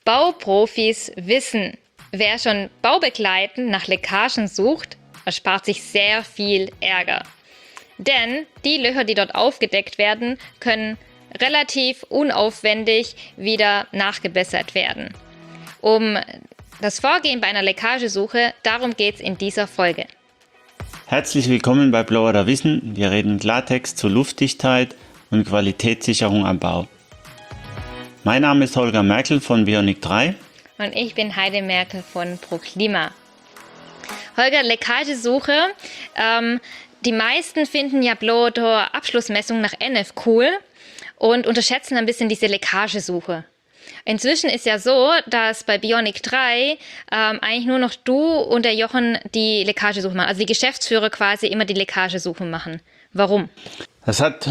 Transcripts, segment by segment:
Bauprofis wissen, wer schon baubegleitend nach Leckagen sucht, erspart sich sehr viel Ärger. Denn die Löcher, die dort aufgedeckt werden, können relativ unaufwendig wieder nachgebessert werden. Um das Vorgehen bei einer Leckagesuche, darum geht es in dieser Folge. Herzlich willkommen bei Blower Wissen. Wir reden Klartext zu Luftdichtheit und Qualitätssicherung am Bau. Mein Name ist Holger Merkel von Bionic 3. Und ich bin Heide Merkel von ProClima. Holger, Leckagesuche. Die meisten finden ja Blower Abschlussmessungen nach NF cool und unterschätzen ein bisschen diese Leckagesuche. Inzwischen ist ja so, dass bei Bionic 3 eigentlich nur noch du und der Jochen die Leckagesuche machen. Also die Geschäftsführer quasi immer die Leckagesuche machen. Warum? Das hat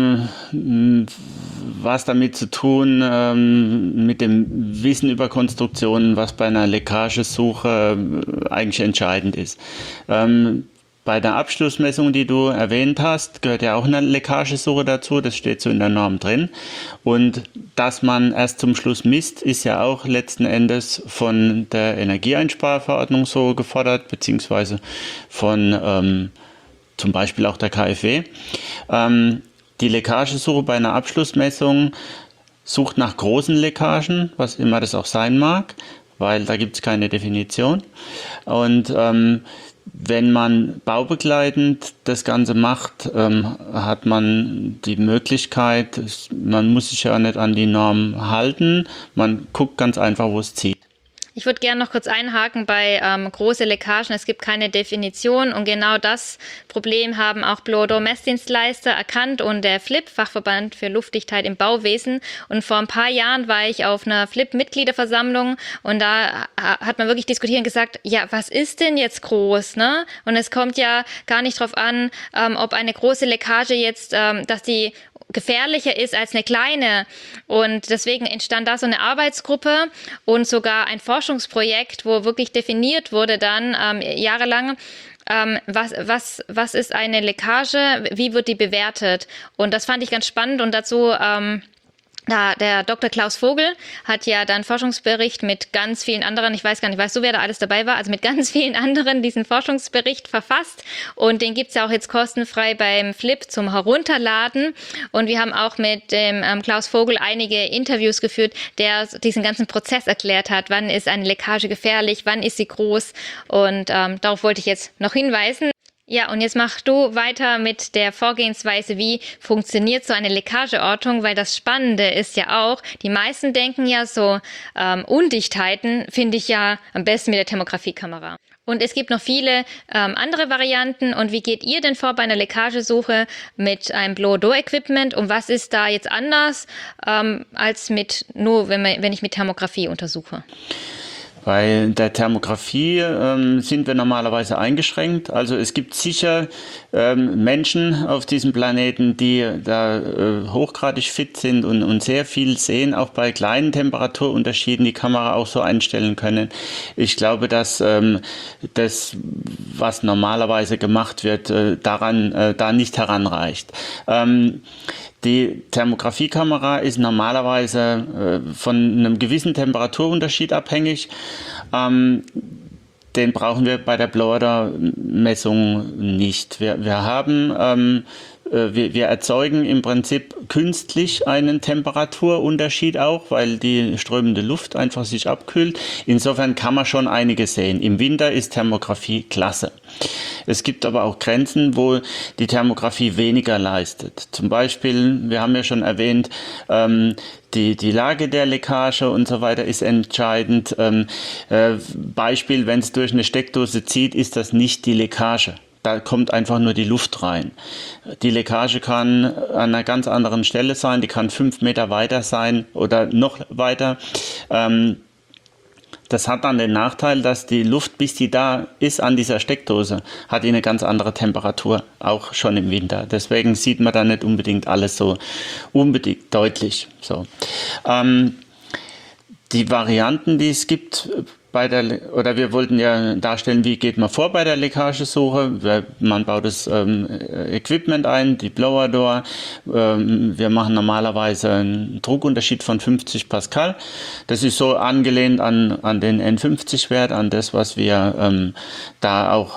was damit zu tun, mit dem Wissen über Konstruktionen, was bei einer Leckagesuche eigentlich entscheidend ist. Bei der Abschlussmessung, die du erwähnt hast, gehört ja auch eine Leckagesuche dazu, das steht so in der Norm drin. Und dass man erst zum Schluss misst, ist ja auch letzten Endes von der Energieeinsparverordnung so gefordert, beziehungsweise von zum Beispiel auch der KfW. Die Leckagesuche bei einer Abschlussmessung sucht nach großen Leckagen, was immer das auch sein mag, weil da gibt es keine Definition. Und wenn man baubegleitend das Ganze macht, hat man die Möglichkeit, man muss sich ja nicht an die Norm halten, man guckt ganz einfach, wo es zieht. Ich würde gerne noch kurz einhaken bei große Leckagen. Es gibt keine Definition und genau das Problem haben auch Blower-Messdienstleister erkannt und der FLIP, Fachverband für Luftdichtheit im Bauwesen. Und vor ein paar Jahren war ich auf einer FLIP-Mitgliederversammlung und da hat man wirklich diskutiert und gesagt, ja, was ist denn jetzt groß, ne? Und es kommt ja gar nicht drauf an, ob eine große Leckage jetzt, dass die gefährlicher ist als eine kleine, und deswegen entstand da so eine Arbeitsgruppe und sogar ein Forschungsprojekt, wo wirklich definiert wurde dann jahrelang, was ist eine Leckage, wie wird die bewertet, und das fand ich ganz spannend. Und dazu der Dr. Klaus Vogel hat ja dann Forschungsbericht mit ganz vielen anderen, ich weiß gar nicht, weißt du, wer da alles dabei war, also mit ganz vielen anderen diesen Forschungsbericht verfasst, und den gibt's ja auch jetzt kostenfrei beim FLIP zum Herunterladen, und wir haben auch mit dem Klaus Vogel einige Interviews geführt, der diesen ganzen Prozess erklärt hat, wann ist eine Leckage gefährlich, wann ist sie groß, und darauf wollte ich jetzt noch hinweisen. Ja, und jetzt mach du weiter mit der Vorgehensweise, wie funktioniert so eine Leckageortung, weil das Spannende ist ja auch, die meisten denken ja so, Undichtheiten finde ich ja am besten mit der Thermografiekamera. Und es gibt noch viele andere Varianten. Und wie geht ihr denn vor bei einer Leckagesuche mit einem Blower-Equipment? Und was ist da jetzt anders als mit nur, wenn ich mit Thermografie untersuche? Bei der Thermografie sind wir normalerweise eingeschränkt. Also es gibt sicher Menschen auf diesem Planeten, die da hochgradig fit sind und sehr viel sehen, auch bei kleinen Temperaturunterschieden die Kamera auch so einstellen können. Ich glaube, dass das, was normalerweise gemacht wird, da nicht heranreicht. Die Thermografiekamera ist normalerweise von einem gewissen Temperaturunterschied abhängig. Den brauchen wir bei der Blower-Messung nicht. Wir erzeugen im Prinzip künstlich einen Temperaturunterschied auch, weil die strömende Luft einfach sich abkühlt. Insofern kann man schon einiges sehen. Im Winter ist Thermografie klasse. Es gibt aber auch Grenzen, wo die Thermografie weniger leistet. Zum Beispiel, wir haben ja schon erwähnt, die Lage der Leckage und so weiter ist entscheidend. Beispiel, wenn es durch eine Steckdose zieht, ist das nicht die Leckage. Da kommt einfach nur die Luft rein. Die Leckage kann an einer ganz anderen Stelle sein, die kann 5 Meter weiter sein oder noch weiter. Das hat dann den Nachteil, dass die Luft, bis die da ist an dieser Steckdose, hat die eine ganz andere Temperatur, auch schon im Winter. Deswegen sieht man da nicht unbedingt alles so unbedingt deutlich. So. Die Varianten, die es gibt oder wir wollten ja darstellen, wie geht man vor bei der Leckagesuche. Man baut das Equipment ein, die Blower Door. Wir machen normalerweise einen Druckunterschied von 50 Pascal. Das ist so angelehnt an den N50-Wert, an das, was wir da auch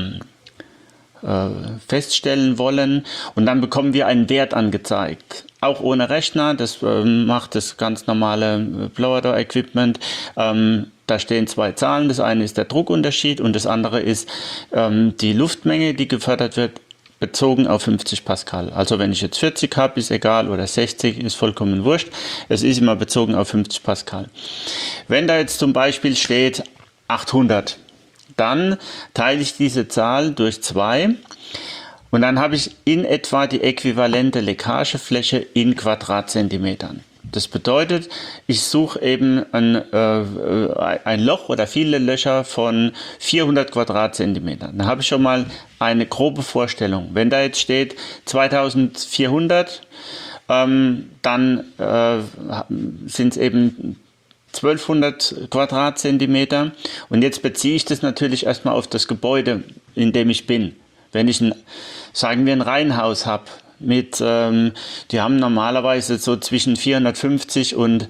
feststellen wollen, und dann bekommen wir einen Wert angezeigt. Auch ohne Rechner, das macht das ganz normale Blower Door Equipment. Da stehen 2 Zahlen, das eine ist der Druckunterschied und das andere ist die Luftmenge, die gefördert wird, bezogen auf 50 Pascal. Also wenn ich jetzt 40 habe, ist egal, oder 60, ist vollkommen wurscht. Es ist immer bezogen auf 50 Pascal. Wenn da jetzt zum Beispiel steht 800, dann teile ich diese Zahl durch 2 und dann habe ich in etwa die äquivalente Leckagefläche in Quadratzentimetern. Das bedeutet, ich suche eben ein Loch oder viele Löcher von 400 Quadratzentimetern. Dann habe ich schon mal eine grobe Vorstellung. Wenn da jetzt steht 2400, dann sind es eben 1200 Quadratzentimeter, und jetzt beziehe ich das natürlich erstmal auf das Gebäude, in dem ich bin. Wenn ich sagen wir ein Reihenhaus habe, die haben normalerweise so zwischen 450 und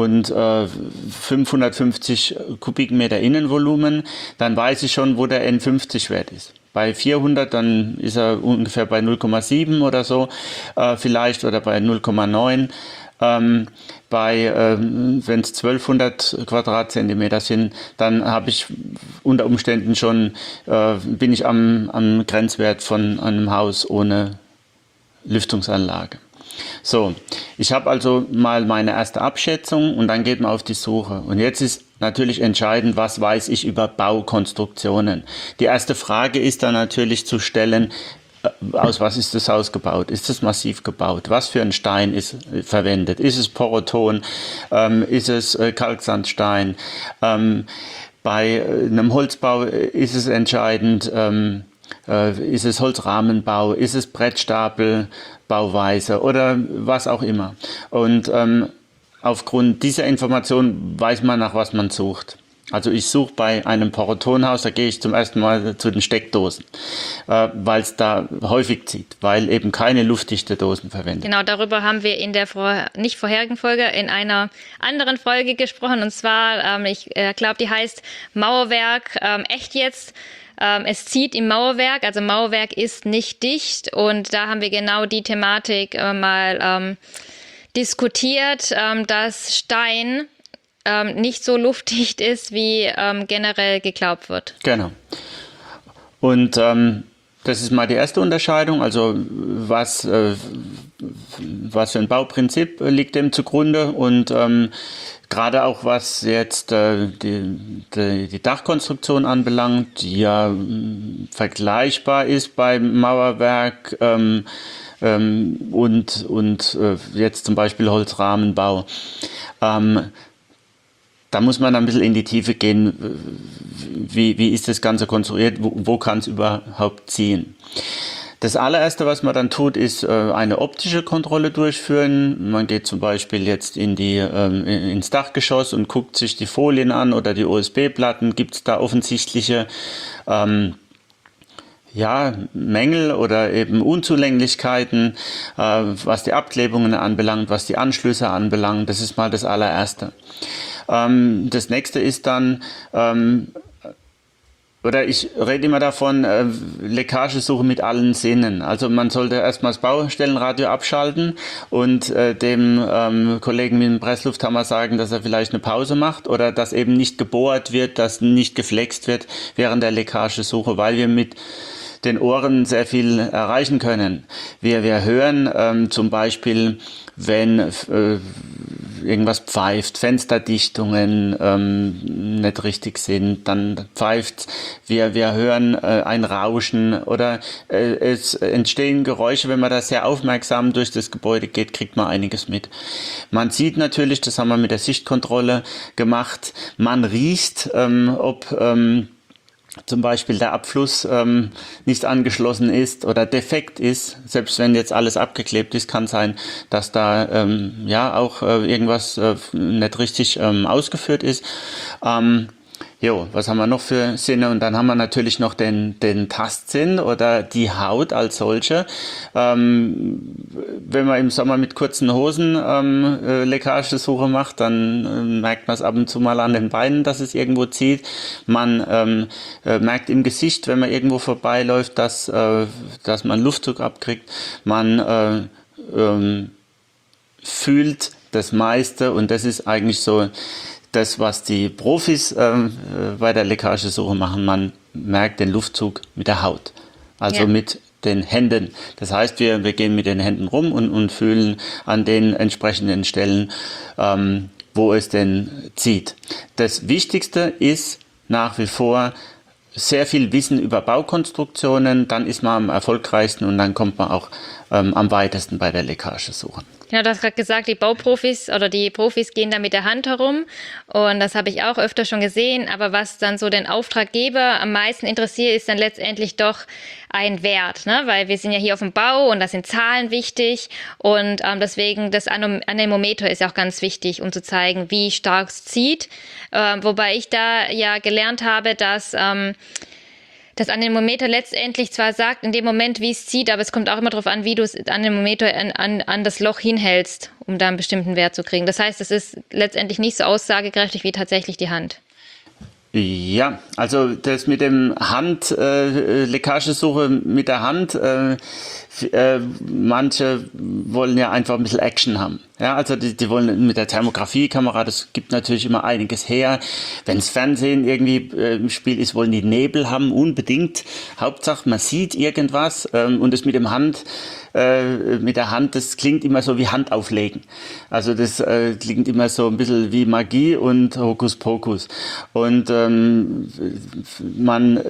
550 Kubikmeter Innenvolumen, dann weiß ich schon, wo der N50-Wert ist. Bei 400, dann ist er ungefähr bei 0,7 oder so, vielleicht, oder bei 0,9. Wenn es 1200 Quadratzentimeter sind, dann habe ich unter Umständen schon, bin ich am Grenzwert von einem Haus ohne Lüftungsanlage. So, ich habe also mal meine erste Abschätzung und dann geht man auf die Suche. Und jetzt ist natürlich entscheidend, was weiß ich über Baukonstruktionen. Die erste Frage ist dann natürlich zu stellen, aus was ist das Haus gebaut? Ist es massiv gebaut? Was für ein Stein ist verwendet? Ist es Poroton? Ist es Kalksandstein? Bei einem Holzbau ist es entscheidend, ist es Holzrahmenbau? Ist es Brettstapelbauweise oder was auch immer? Und aufgrund dieser Information weiß man, nach was man sucht. Also ich suche bei einem Porotonhaus, da gehe ich zum ersten Mal zu den Steckdosen, weil es da häufig zieht, weil eben keine luftdichte Dosen verwendet. Genau, darüber haben wir in der nicht vorherigen Folge, in einer anderen Folge gesprochen, und zwar, ich glaube, die heißt Mauerwerk, echt jetzt. Es zieht im Mauerwerk, also Mauerwerk ist nicht dicht, und da haben wir genau die Thematik mal diskutiert, dass Stein nicht so luftdicht ist, wie generell geglaubt wird. Genau. Und das ist mal die erste Unterscheidung, also was für ein Bauprinzip liegt dem zugrunde, und gerade auch was jetzt die Dachkonstruktion anbelangt, die ja vergleichbar ist beim Mauerwerk und jetzt zum Beispiel Holzrahmenbau. Da muss man ein bisschen in die Tiefe gehen, wie ist das Ganze konstruiert, wo kann es überhaupt ziehen. Das allererste, was man dann tut, ist eine optische Kontrolle durchführen. Man geht zum Beispiel jetzt ins Dachgeschoss und guckt sich die Folien an oder die OSB-Platten. Gibt es da offensichtliche Mängel oder eben Unzulänglichkeiten, was die Abklebungen anbelangt, was die Anschlüsse anbelangt. Das ist mal das allererste. Das nächste ist dann, ich rede immer davon, Leckagesuche mit allen Sinnen. Also man sollte erstmal das Baustellenradio abschalten und dem Kollegen mit dem Presslufthammer sagen, dass er vielleicht eine Pause macht, oder dass eben nicht gebohrt wird, dass nicht geflext wird während der Leckagesuche, weil wir mit den Ohren sehr viel erreichen können. Wir hören zum Beispiel, wenn irgendwas pfeift, Fensterdichtungen nicht richtig sind, dann pfeift. Wir hören ein Rauschen oder es entstehen Geräusche. Wenn man da sehr aufmerksam durch das Gebäude geht, kriegt man einiges mit. Man sieht natürlich, das haben wir mit der Sichtkontrolle gemacht, man riecht, ob zum Beispiel der Abfluss nicht angeschlossen ist oder defekt ist, selbst wenn jetzt alles abgeklebt ist, kann sein, dass da auch irgendwas nicht richtig ausgeführt ist. Was haben wir noch für Sinne? Und dann haben wir natürlich noch den Tastsinn oder die Haut als solche. Wenn man im Sommer mit kurzen Hosen Leckagesuche macht, dann merkt man es ab und zu mal an den Beinen, dass es irgendwo zieht. Man merkt im Gesicht, wenn man irgendwo vorbeiläuft, dass man Luftzug abkriegt. Man fühlt das meiste, und das ist eigentlich so das, was die Profis bei der Leckagesuche machen. Man merkt den Luftzug mit der Haut, also mit den Händen. Das heißt, wir gehen mit den Händen rum und fühlen an den entsprechenden Stellen, wo es denn zieht. Das Wichtigste ist nach wie vor sehr viel Wissen über Baukonstruktionen, dann ist man am erfolgreichsten und dann kommt man auch am weitesten bei der Leckagesuche. Genau, du hast gerade gesagt, die Bauprofis oder die Profis gehen da mit der Hand herum, und das habe ich auch öfter schon gesehen, aber was dann so den Auftraggeber am meisten interessiert, ist dann letztendlich doch ein Wert, ne? Weil wir sind ja hier auf dem Bau und da sind Zahlen wichtig, und deswegen das Anemometer ist ja auch ganz wichtig, um zu zeigen, wie stark es zieht, wobei ich da ja gelernt habe, dass das Anemometer letztendlich zwar sagt, in dem Moment, wie es zieht, aber es kommt auch immer darauf an, wie du das Anemometer an das Loch hinhältst, um da einen bestimmten Wert zu kriegen. Das heißt, es ist letztendlich nicht so aussagekräftig wie tatsächlich die Hand. Ja, also das mit dem Leckagesuche mit der Hand, manche wollen ja einfach ein bisschen Action haben. Ja, also die wollen mit der Thermografie-Kamera, das gibt natürlich immer einiges her. Wenns Fernsehen irgendwie im Spiel ist, wollen die Nebel haben, unbedingt. Hauptsache, man sieht irgendwas, und das mit der Hand, das klingt immer so wie Hand auflegen. Also das klingt immer so ein bisschen wie Magie und Hokuspokus. Und man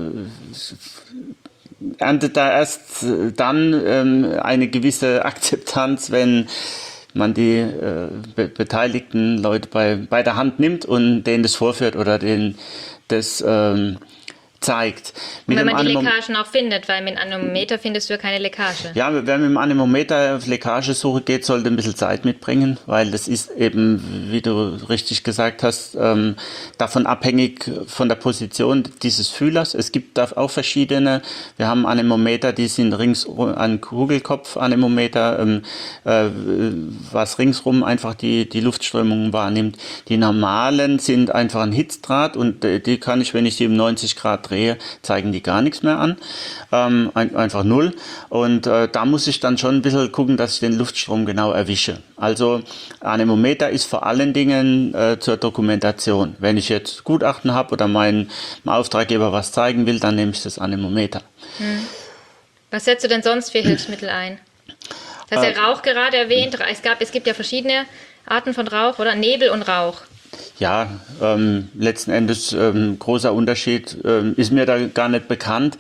erntet da erst dann eine gewisse Akzeptanz, wenn man die beteiligten Leute bei der Hand nimmt und denen das vorführt oder denen das zeigt. Und wenn man die Leckagen auch findet, weil mit einem Anemometer findest du ja keine Leckage. Ja, wer mit dem Anemometer auf Leckagesuche geht, sollte ein bisschen Zeit mitbringen, weil das ist eben, wie du richtig gesagt hast, davon abhängig von der Position dieses Fühlers. Es gibt da auch verschiedene. Wir haben Anemometer, die sind an Kugelkopf-Anemometer, was ringsrum einfach die Luftströmungen wahrnimmt. Die normalen sind einfach ein Hitzdraht, und die kann ich, wenn ich die um 90 Grad drehe, zeigen die gar nichts mehr an, einfach null, und da muss ich dann schon ein bisschen gucken, dass ich den Luftstrom genau erwische. Also Anemometer ist vor allen Dingen zur Dokumentation. Wenn ich jetzt Gutachten habe oder meinem Auftraggeber was zeigen will, dann nehme ich das Anemometer. Was setzt du denn sonst für Hilfsmittel ein? Du hast ja Rauch gerade erwähnt. Es gibt ja verschiedene Arten von Rauch, oder? Nebel und Rauch. Ja, letzten Endes großer Unterschied ist mir da gar nicht bekannt.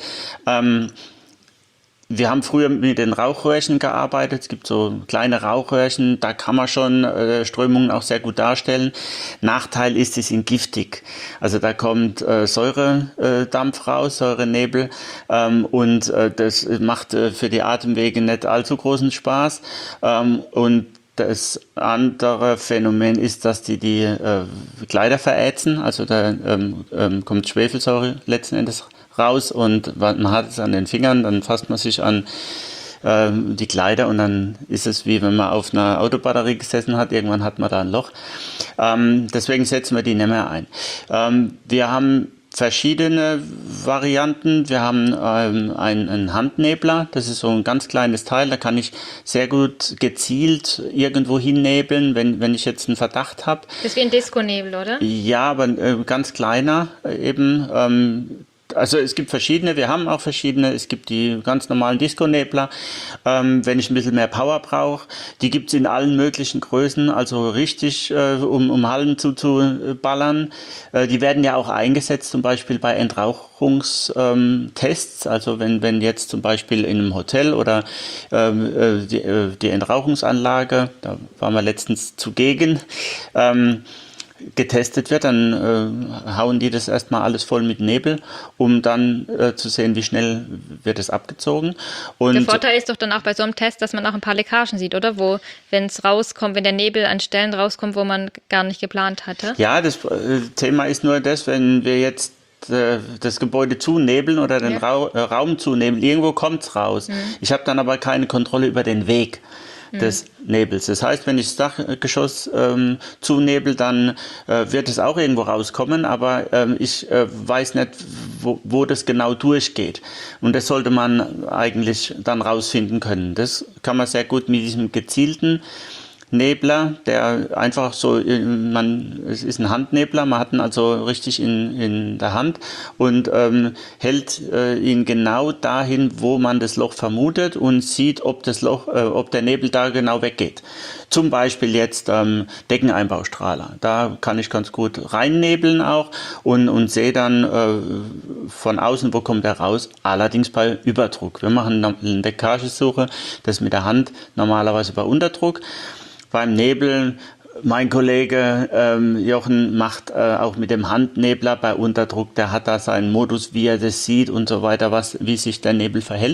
Wir haben früher mit den Rauchröhrchen gearbeitet. Es gibt so kleine Rauchröhrchen, da kann man schon Strömungen auch sehr gut darstellen. Nachteil ist, sie sind giftig. Also da kommt Säuredampf raus, Säurenebel, und das macht für die Atemwege nicht allzu großen Spaß. Und das andere Phänomen ist, dass die Kleider verätzen, also da kommt Schwefelsäure letzten Endes raus, und man hat es an den Fingern, dann fasst man sich an die Kleider, und dann ist es wie wenn man auf einer Autobatterie gesessen hat, irgendwann hat man da ein Loch. Deswegen setzen wir die nicht mehr ein. Wir haben verschiedene Varianten. Wir haben einen Handnebler, das ist so ein ganz kleines Teil, da kann ich sehr gut gezielt irgendwo hinnebeln, wenn ich jetzt einen Verdacht habe. Das ist wie ein Disco-Nebel, oder? Ja, aber ganz kleiner eben. Also es gibt verschiedene, wir haben auch verschiedene, es gibt die ganz normalen Disco-Nebler, wenn ich ein bisschen mehr Power brauche, die gibt es in allen möglichen Größen, also richtig, um Hallen zuzuballern. Die werden ja auch eingesetzt, zum Beispiel bei Entrauchungstests, also wenn jetzt zum Beispiel in einem Hotel oder die Entrauchungsanlage, da waren wir letztens zugegen, getestet wird, dann hauen die das erstmal alles voll mit Nebel, um dann zu sehen, wie schnell wird es abgezogen. Und der Vorteil ist doch dann auch bei so einem Test, dass man auch ein paar Leckagen sieht, oder? Wenn es rauskommt, wenn der Nebel an Stellen rauskommt, wo man gar nicht geplant hatte. ja, das Thema ist nur das, wenn wir jetzt das Gebäude zunebeln oder den Raum zunebeln, irgendwo kommt es raus. Ich habe dann aber keine Kontrolle über den Weg des Nebels. Das heißt, wenn ich das Dachgeschoss zunebel, dann wird es auch irgendwo rauskommen, aber ich weiß nicht, wo das genau durchgeht. Und das sollte man eigentlich dann rausfinden können. Das kann man sehr gut mit diesem gezielten Nebler, der einfach so, es ist ein Handnebler, man hat ihn also richtig in der Hand und hält ihn genau dahin, wo man das Loch vermutet und sieht, ob der Nebel da genau weggeht. Zum Beispiel jetzt Deckeneinbaustrahler. Da kann ich ganz gut reinnebeln auch und sehe dann von außen, wo kommt er raus, allerdings bei Überdruck. Wir machen eine Leckagesuche, das mit der Hand normalerweise bei Unterdruck. Beim Nebeln, mein Kollege Jochen macht auch mit dem Handnebler bei Unterdruck, der hat da seinen Modus, wie er das sieht und so weiter, wie sich der Nebel verhält.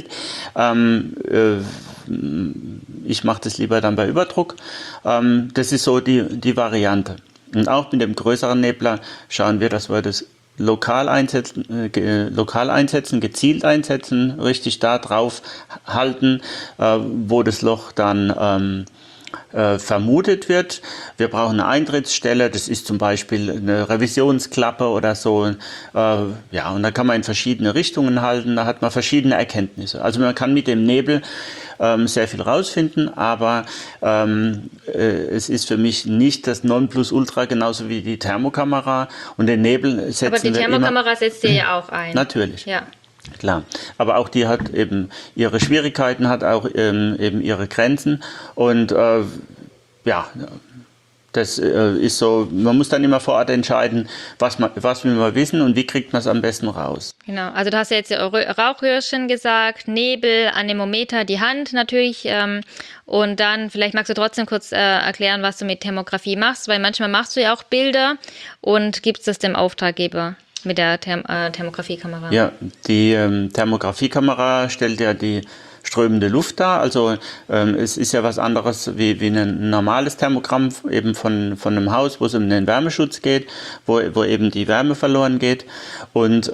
Ich mache das lieber dann bei Überdruck. Das ist so die Variante. Und auch mit dem größeren Nebler schauen wir, dass wir das lokal einsetzen, gezielt einsetzen, richtig da drauf halten, wo das Loch dann vermutet wird. Wir brauchen eine Eintrittsstelle, das ist zum Beispiel eine Revisionsklappe oder so. Ja, und da kann man in verschiedene Richtungen halten, da hat man verschiedene Erkenntnisse. Also man kann mit dem Nebel sehr viel rausfinden, aber es ist für mich nicht das Nonplusultra, genauso wie die Thermokamera. Und den Nebel setzen aber die Thermokamera setzt ihr ja auch ein. Natürlich. Ja. Klar, aber auch die hat eben ihre Schwierigkeiten, hat auch eben ihre Grenzen und ja, das ist so, man muss dann immer vor Ort entscheiden, was will man wissen und wie kriegt man es am besten raus. Genau, also du hast ja jetzt Rauchröhrchen gesagt, Nebel, Anemometer, die Hand natürlich und dann vielleicht magst du trotzdem kurz erklären, was du mit Thermografie machst, weil manchmal machst du ja auch Bilder und gibst es dem Auftraggeber. Mit der Thermografiekamera. Ja, die Thermografiekamera stellt ja die strömende Luft dar. Also es ist ja was anderes wie ein normales Thermogramm eben von einem Haus, wo es um den Wärmeschutz geht, wo eben die Wärme verloren geht. Und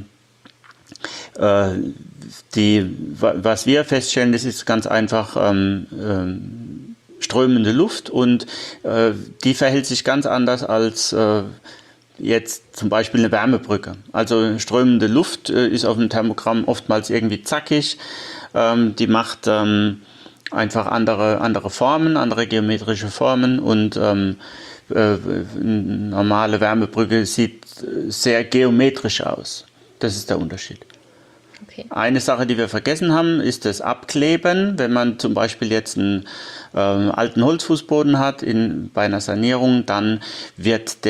was wir feststellen, das ist ganz einfach strömende Luft und die verhält sich ganz anders als jetzt zum Beispiel eine Wärmebrücke. Also strömende Luft ist auf dem Thermogramm oftmals irgendwie zackig. Die macht einfach andere Formen, andere geometrische Formen und eine normale Wärmebrücke sieht sehr geometrisch aus. Das ist der Unterschied. Okay. Eine Sache, die wir vergessen haben, ist das Abkleben. Wenn man zum Beispiel jetzt einen alten Holzfußboden hat bei einer Sanierung, dann wird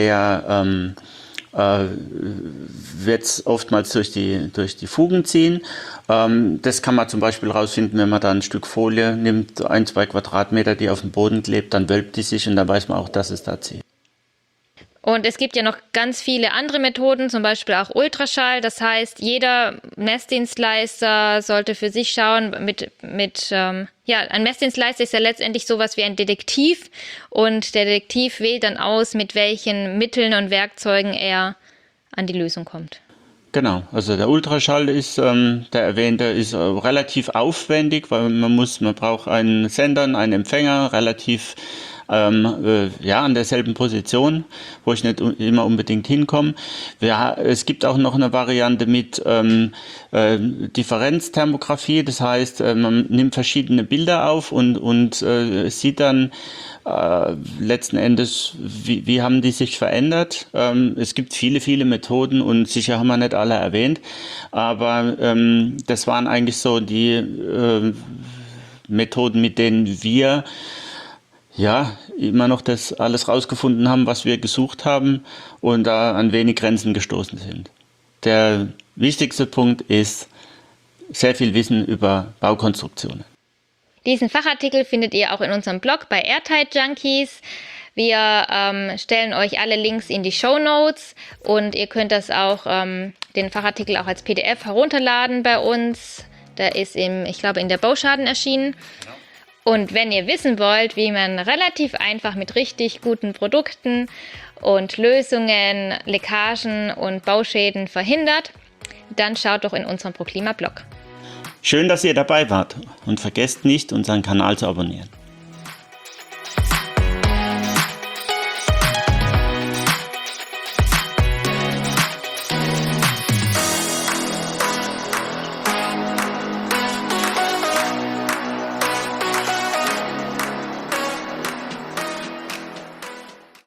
wird's oftmals durch die Fugen ziehen. Das kann man zum Beispiel rausfinden, wenn man da ein Stück Folie nimmt, 1-2 Quadratmeter, die auf dem Boden klebt, dann wölbt die sich und dann weiß man auch, dass es da zieht. Und es gibt ja noch ganz viele andere Methoden, zum Beispiel auch Ultraschall. Das heißt, jeder Messdienstleister sollte für sich schauen, ein Messdienstleister ist ja letztendlich sowas wie ein Detektiv und der Detektiv wählt dann aus, mit welchen Mitteln und Werkzeugen er an die Lösung kommt. Genau, also der Ultraschall ist, der erwähnte, ist relativ aufwendig, weil man braucht einen Sender, einen Empfänger, relativ an derselben Position, wo ich nicht immer unbedingt hinkomme. Es gibt auch noch eine Variante mit Differenzthermografie, das heißt, man nimmt verschiedene Bilder auf und sieht dann letzten Endes, wie haben die sich verändert. Es gibt viele Methoden und sicher haben wir nicht alle erwähnt, aber das waren eigentlich so die Methoden, mit denen wir immer noch das alles rausgefunden haben, was wir gesucht haben und da an wenig Grenzen gestoßen sind. Der wichtigste Punkt ist sehr viel Wissen über Baukonstruktionen. Diesen Fachartikel findet ihr auch in unserem Blog bei Airtight Junkies. Wir stellen euch alle Links in die Shownotes und ihr könnt das auch, den Fachartikel auch als PDF herunterladen bei uns. Der ist ich glaube, in der Bauschaden erschienen. Und wenn ihr wissen wollt, wie man relativ einfach mit richtig guten Produkten und Lösungen Leckagen und Bauschäden verhindert, dann schaut doch in unserem ProKlima-Blog. Schön, dass ihr dabei wart und vergesst nicht, unseren Kanal zu abonnieren.